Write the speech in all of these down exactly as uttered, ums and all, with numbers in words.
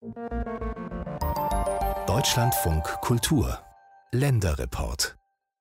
Deutschlandfunk Kultur Länderreport.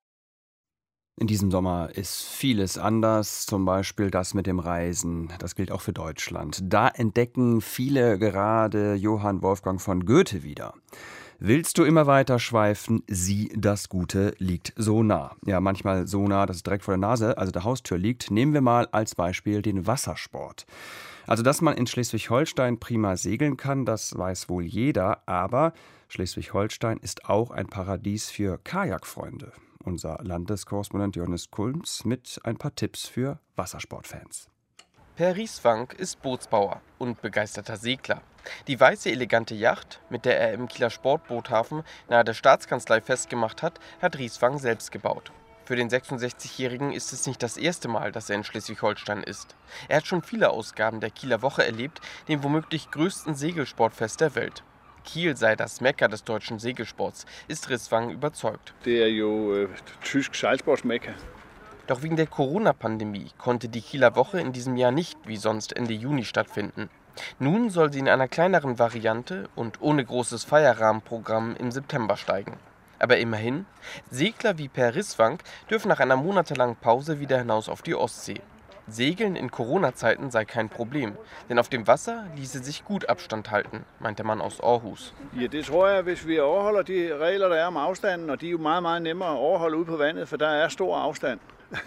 In diesem Sommer ist vieles anders, zum Beispiel das mit dem Reisen. Das gilt auch für Deutschland. Da entdecken viele gerade Johann Wolfgang von Goethe wieder. Willst du immer weiter schweifen, sieh, das Gute liegt so nah. Ja, manchmal so nah, dass es direkt vor der Nase, also der Haustür liegt. Nehmen wir mal als Beispiel den Wassersport. Also, dass man in Schleswig-Holstein prima segeln kann, das weiß wohl jeder. Aber Schleswig-Holstein ist auch ein Paradies für Kajakfreunde. Unser Landeskorrespondent Johannes Kulms mit ein paar Tipps für Wassersportfans. Per Rieswank ist Bootsbauer und begeisterter Segler. Die weiße, elegante Yacht, mit der er im Kieler Sportboothafen nahe der Staatskanzlei festgemacht hat, hat Rieswank selbst gebaut. Für den sechsundsechzigjährigen ist es nicht das erste Mal, dass er in Schleswig-Holstein ist. Er hat schon viele Ausgaben der Kieler Woche erlebt, dem womöglich größten Segelsportfest der Welt. Kiel sei das Mekka des deutschen Segelsports, ist Rieswank überzeugt. Det er jo øh, tysk sejlsportsmekka. Doch wegen der Corona-Pandemie konnte die Kieler Woche in diesem Jahr nicht wie sonst Ende Juni stattfinden. Nun soll sie in einer kleineren Variante und ohne großes Feierrahmenprogramm im September steigen. Aber immerhin, Segler wie Per Rieswank dürfen nach einer monatelangen Pause wieder hinaus auf die Ostsee. Segeln in Corona-Zeiten sei kein Problem, denn auf dem Wasser ließe sich gut Abstand halten, meint der Mann aus Aarhus. Ja, det tror jeg, hvis vi overholder de regler, der er om afstanden, og de er jo meget, meget nemmere at overholde ude på vandet, for der er stor afstand.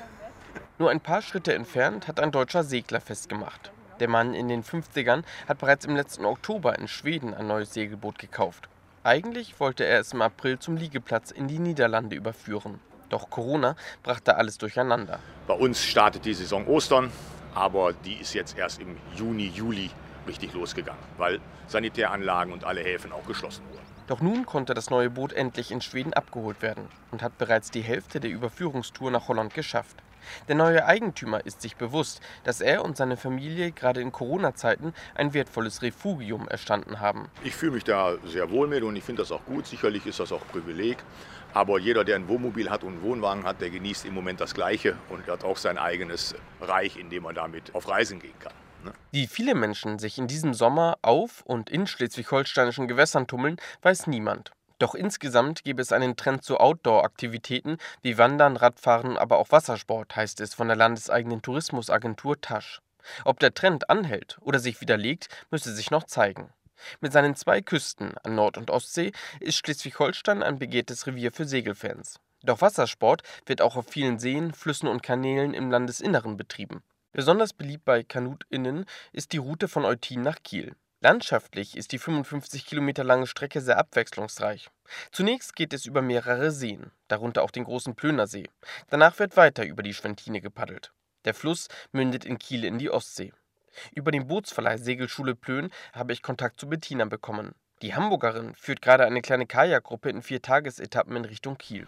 Nur ein paar Schritte entfernt hat ein deutscher Segler festgemacht. Der Mann in den fünfzigern hat bereits im letzten Oktober in Schweden ein neues Segelboot gekauft. Eigentlich wollte er es im April zum Liegeplatz in die Niederlande überführen. Doch Corona brachte alles durcheinander. Bei uns startet die Saison Ostern, aber die ist jetzt erst im Juni, Juli richtig losgegangen, weil Sanitäranlagen und alle Häfen auch geschlossen wurden. Doch nun konnte das neue Boot endlich in Schweden abgeholt werden und hat bereits die Hälfte der Überführungstour nach Holland geschafft. Der neue Eigentümer ist sich bewusst, dass er und seine Familie gerade in Corona-Zeiten ein wertvolles Refugium erstanden haben. Ich fühle mich da sehr wohl mit und ich finde das auch gut. Sicherlich ist das auch ein Privileg. Aber jeder, der ein Wohnmobil hat und einen Wohnwagen hat, der genießt im Moment das Gleiche und hat auch sein eigenes Reich, in dem er damit auf Reisen gehen kann. Ne? Wie viele Menschen sich in diesem Sommer auf und in schleswig-holsteinischen Gewässern tummeln, weiß niemand. Doch insgesamt gäbe es einen Trend zu Outdoor-Aktivitäten wie Wandern, Radfahren, aber auch Wassersport, heißt es von der landeseigenen Tourismusagentur Tasch. Ob der Trend anhält oder sich widerlegt, müsse sich noch zeigen. Mit seinen zwei Küsten an Nord- und Ostsee ist Schleswig-Holstein ein begehrtes Revier für Segelfans. Doch Wassersport wird auch auf vielen Seen, Flüssen und Kanälen im Landesinneren betrieben. Besonders beliebt bei KanutInnen ist die Route von Eutin nach Kiel. Landschaftlich ist die fünfundfünfzig Kilometer lange Strecke sehr abwechslungsreich. Zunächst geht es über mehrere Seen, darunter auch den großen Plönersee. Danach wird weiter über die Schwentine gepaddelt. Der Fluss mündet in Kiel in die Ostsee. Über den Bootsverleih Segelschule Plön habe ich Kontakt zu Bettina bekommen. Die Hamburgerin führt gerade eine kleine Kajakgruppe in vier Tagesetappen in Richtung Kiel.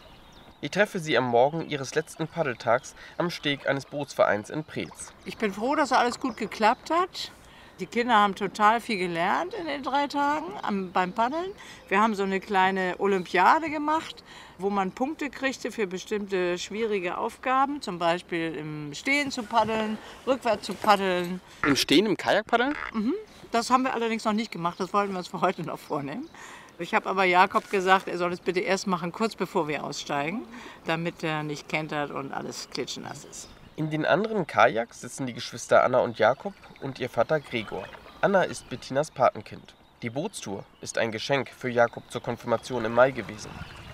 Ich treffe sie am Morgen ihres letzten Paddeltags am Steg eines Bootsvereins in Preetz. Ich bin froh, dass alles gut geklappt hat. Die Kinder haben total viel gelernt in den drei Tagen am, beim Paddeln. Wir haben so eine kleine Olympiade gemacht, wo man Punkte kriegte für bestimmte schwierige Aufgaben. Zum Beispiel im Stehen zu paddeln, rückwärts zu paddeln. Im Stehen, im Kajakpaddeln? Mhm. Das haben wir allerdings noch nicht gemacht. Das wollten wir uns für heute noch vornehmen. Ich habe aber Jakob gesagt, er soll es bitte erst machen, kurz bevor wir aussteigen, damit er nicht kentert und alles klitschnass ist. In den anderen Kajaks sitzen die Geschwister Anna und Jakob und ihr Vater Gregor. Anna ist Bettinas Patenkind. Die Bootstour ist ein Geschenk für Jakob zur Konfirmation im Mai gewesen.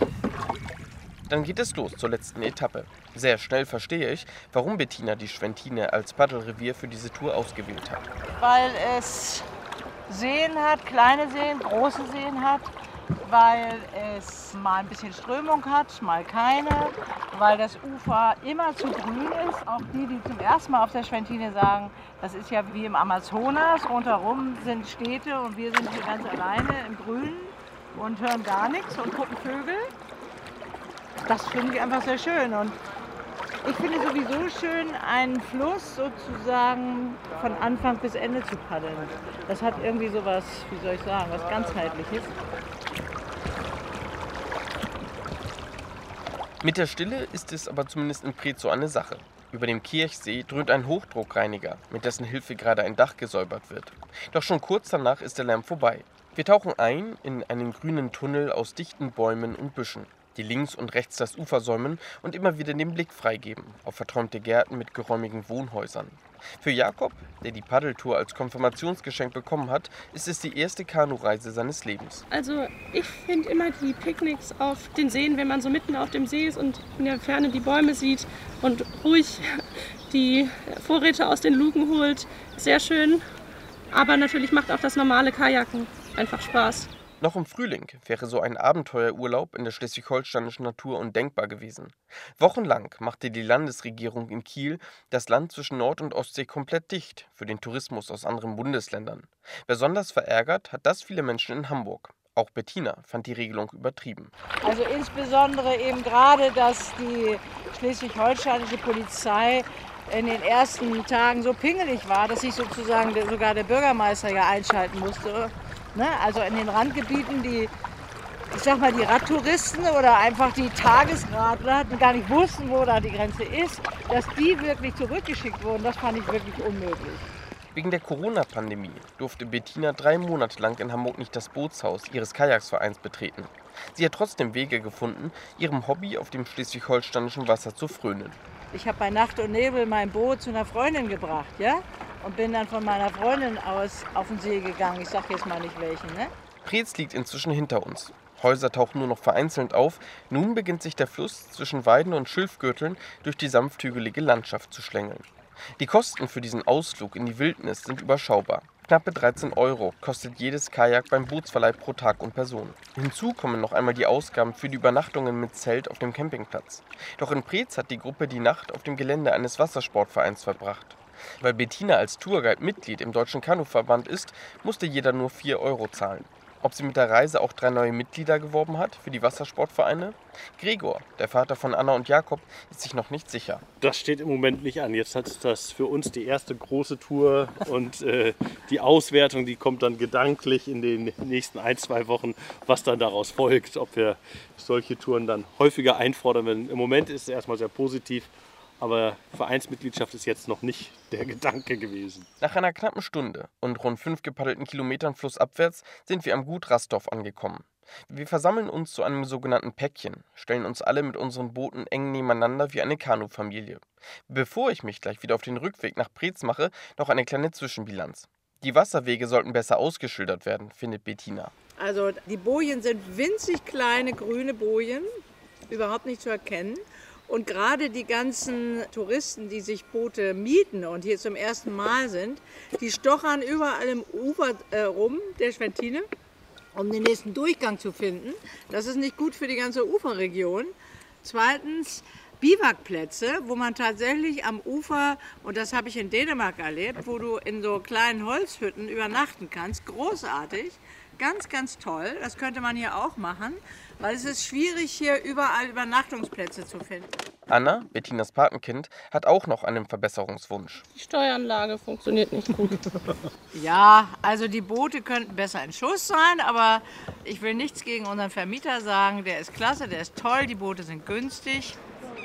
Dann geht es los zur letzten Etappe. Sehr schnell verstehe ich, warum Bettina die Schwentine als Paddelrevier für diese Tour ausgewählt hat. Weil es Seen hat, kleine Seen, große Seen hat, weil es mal ein bisschen Strömung hat, mal keine, weil das Ufer immer zu grün ist. Auch die, die zum ersten Mal auf der Schwentine sagen, das ist ja wie im Amazonas, rundherum sind Städte und wir sind hier ganz alleine im Grünen und hören gar nichts und gucken Vögel. Das finde ich einfach sehr schön und ich finde sowieso schön, einen Fluss sozusagen von Anfang bis Ende zu paddeln. Das hat irgendwie so was, wie soll ich sagen, was ganzheitliches. Mit der Stille ist es aber zumindest in Preetz so eine Sache. Über dem Kirchsee dröhnt ein Hochdruckreiniger, mit dessen Hilfe gerade ein Dach gesäubert wird. Doch schon kurz danach ist der Lärm vorbei. Wir tauchen ein in einen grünen Tunnel aus dichten Bäumen und Büschen, die links und rechts das Ufer säumen und immer wieder den Blick freigeben auf verträumte Gärten mit geräumigen Wohnhäusern. Für Jakob, der die Paddeltour als Konfirmationsgeschenk bekommen hat, ist es die erste Kanureise seines Lebens. Also ich finde immer die Picknicks auf den Seen, wenn man so mitten auf dem See ist und in der Ferne die Bäume sieht und ruhig die Vorräte aus den Luken holt, sehr schön. Aber natürlich macht auch das normale Kajaken einfach Spaß. Noch im Frühling wäre so ein Abenteuerurlaub in der schleswig-holsteinischen Natur undenkbar gewesen. Wochenlang machte die Landesregierung in Kiel das Land zwischen Nord- und Ostsee komplett dicht für den Tourismus aus anderen Bundesländern. Besonders verärgert hat das viele Menschen in Hamburg. Auch Bettina fand die Regelung übertrieben. Also insbesondere eben gerade, dass die schleswig-holsteinische Polizei in den ersten Tagen so pingelig war, dass sich sozusagen der, sogar der Bürgermeister ja einschalten musste. Ne? Also in den Randgebieten, die, ich sag mal, die Radtouristen oder einfach die Tagesradler die gar nicht wussten, wo da die Grenze ist, dass die wirklich zurückgeschickt wurden, das fand ich wirklich unmöglich. Wegen der Corona-Pandemie durfte Bettina drei Monate lang in Hamburg nicht das Bootshaus ihres Kajaksvereins betreten. Sie hat trotzdem Wege gefunden, ihrem Hobby auf dem schleswig-holsteinischen Wasser zu frönen. Ich habe bei Nacht und Nebel mein Boot zu einer Freundin gebracht, ja? Und bin dann von meiner Freundin aus auf den See gegangen. Ich sag jetzt mal nicht welchen, ne? Preetz liegt inzwischen hinter uns. Häuser tauchen nur noch vereinzelt auf. Nun beginnt sich der Fluss zwischen Weiden und Schilfgürteln durch die sanft-hügelige Landschaft zu schlängeln. Die Kosten für diesen Ausflug in die Wildnis sind überschaubar. Knappe dreizehn Euro kostet jedes Kajak beim Bootsverleih pro Tag und Person. Hinzu kommen noch einmal die Ausgaben für die Übernachtungen mit Zelt auf dem Campingplatz. Doch in Preetz hat die Gruppe die Nacht auf dem Gelände eines Wassersportvereins verbracht. Weil Bettina als Tourguide Mitglied im Deutschen Kanuverband ist, musste jeder nur vier Euro zahlen. Ob sie mit der Reise auch drei neue Mitglieder geworben hat für die Wassersportvereine? Gregor, der Vater von Anna und Jakob, ist sich noch nicht sicher. Das steht im Moment nicht an. Jetzt hat das für uns die erste große Tour und äh, die Auswertung, die kommt dann gedanklich in den nächsten ein, zwei Wochen, was dann daraus folgt. Ob wir solche Touren dann häufiger einfordern werden. Im Moment ist es erstmal sehr positiv. Aber Vereinsmitgliedschaft ist jetzt noch nicht der Gedanke gewesen. Nach einer knappen Stunde und rund fünf gepaddelten Kilometern flussabwärts sind wir am Gut Rastorf angekommen. Wir versammeln uns zu einem sogenannten Päckchen, stellen uns alle mit unseren Booten eng nebeneinander wie eine Kanufamilie. Bevor ich mich gleich wieder auf den Rückweg nach Preetz mache, noch eine kleine Zwischenbilanz. Die Wasserwege sollten besser ausgeschildert werden, findet Bettina. Also die Bojen sind winzig kleine grüne Bojen, überhaupt nicht zu erkennen. Und gerade die ganzen Touristen, die sich Boote mieten und hier zum ersten Mal sind, die stochern überall im Ufer äh, rum, der Schwentine, um den nächsten Durchgang zu finden. Das ist nicht gut für die ganze Uferregion. Zweitens Biwakplätze, wo man tatsächlich am Ufer, und das habe ich in Dänemark erlebt, wo du in so kleinen Holzhütten übernachten kannst. Großartig. Ganz, ganz toll. Das könnte man hier auch machen, weil es ist schwierig, hier überall Übernachtungsplätze zu finden. Anna, Bettinas Patenkind, hat auch noch einen Verbesserungswunsch. Die Steueranlage funktioniert nicht gut. Ja, also die Boote könnten besser in Schuss sein, aber ich will nichts gegen unseren Vermieter sagen. Der ist klasse, der ist toll, die Boote sind günstig.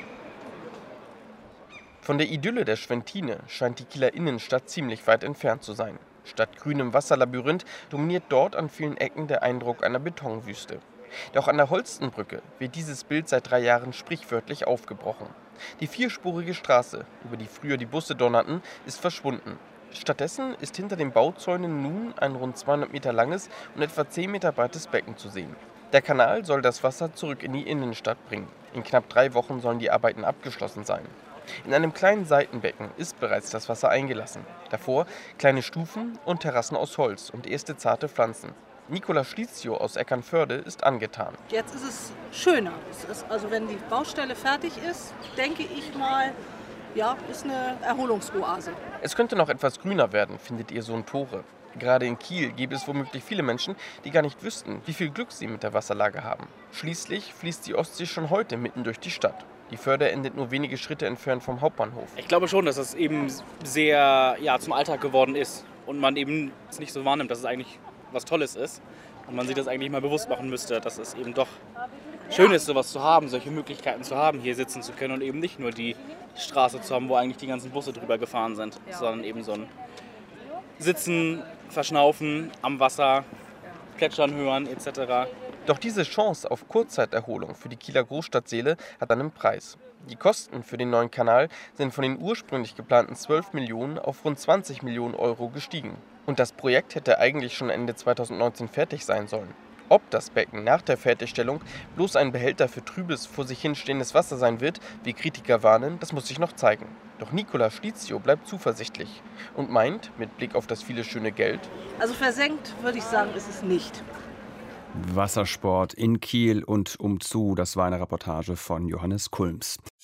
Von der Idylle der Schwentine scheint die Kieler Innenstadt ziemlich weit entfernt zu sein. Statt grünem Wasserlabyrinth dominiert dort an vielen Ecken der Eindruck einer Betonwüste. Doch an der Holstenbrücke wird dieses Bild seit drei Jahren sprichwörtlich aufgebrochen. Die vierspurige Straße, über die früher die Busse donnerten, ist verschwunden. Stattdessen ist hinter den Bauzäunen nun ein rund zweihundert Meter langes und etwa zehn Meter breites Becken zu sehen. Der Kanal soll das Wasser zurück in die Innenstadt bringen. In knapp drei Wochen sollen die Arbeiten abgeschlossen sein. In einem kleinen Seitenbecken ist bereits das Wasser eingelassen. Davor kleine Stufen und Terrassen aus Holz und erste zarte Pflanzen. Nicola Schlizio aus Eckernförde ist angetan. Jetzt ist es schöner. Es ist, also wenn die Baustelle fertig ist, denke ich mal, ja, ist eine Erholungsoase. Es könnte noch etwas grüner werden, findet ihr Sohn Tore. Gerade in Kiel gäbe es womöglich viele Menschen, die gar nicht wüssten, wie viel Glück sie mit der Wasserlage haben. Schließlich fließt die Ostsee schon heute mitten durch die Stadt. Die Förde endet nur wenige Schritte entfernt vom Hauptbahnhof. Ich glaube schon, dass es eben sehr ja, zum Alltag geworden ist und man eben es nicht so wahrnimmt, dass es eigentlich was Tolles ist und man sich das eigentlich mal bewusst machen müsste, dass es eben doch schön ist, sowas zu haben, solche Möglichkeiten zu haben, hier sitzen zu können und eben nicht nur die Straße zu haben, wo eigentlich die ganzen Busse drüber gefahren sind, sondern eben so ein Sitzen, Verschnaufen am Wasser, Plätschern hören et cetera. Doch diese Chance auf Kurzzeiterholung für die Kieler Großstadtseele hat einen Preis. Die Kosten für den neuen Kanal sind von den ursprünglich geplanten zwölf Millionen auf rund zwanzig Millionen Euro gestiegen. Und das Projekt hätte eigentlich schon Ende zweitausendneunzehn fertig sein sollen. Ob das Becken nach der Fertigstellung bloß ein Behälter für trübes, vor sich hinstehendes Wasser sein wird, wie Kritiker warnen, das muss sich noch zeigen. Doch Nicola Stizio bleibt zuversichtlich und meint, mit Blick auf das viele schöne Geld: Also versenkt, würde ich sagen, ist es nicht. Wassersport in Kiel und umzu, das war eine Reportage von Johannes Kulms.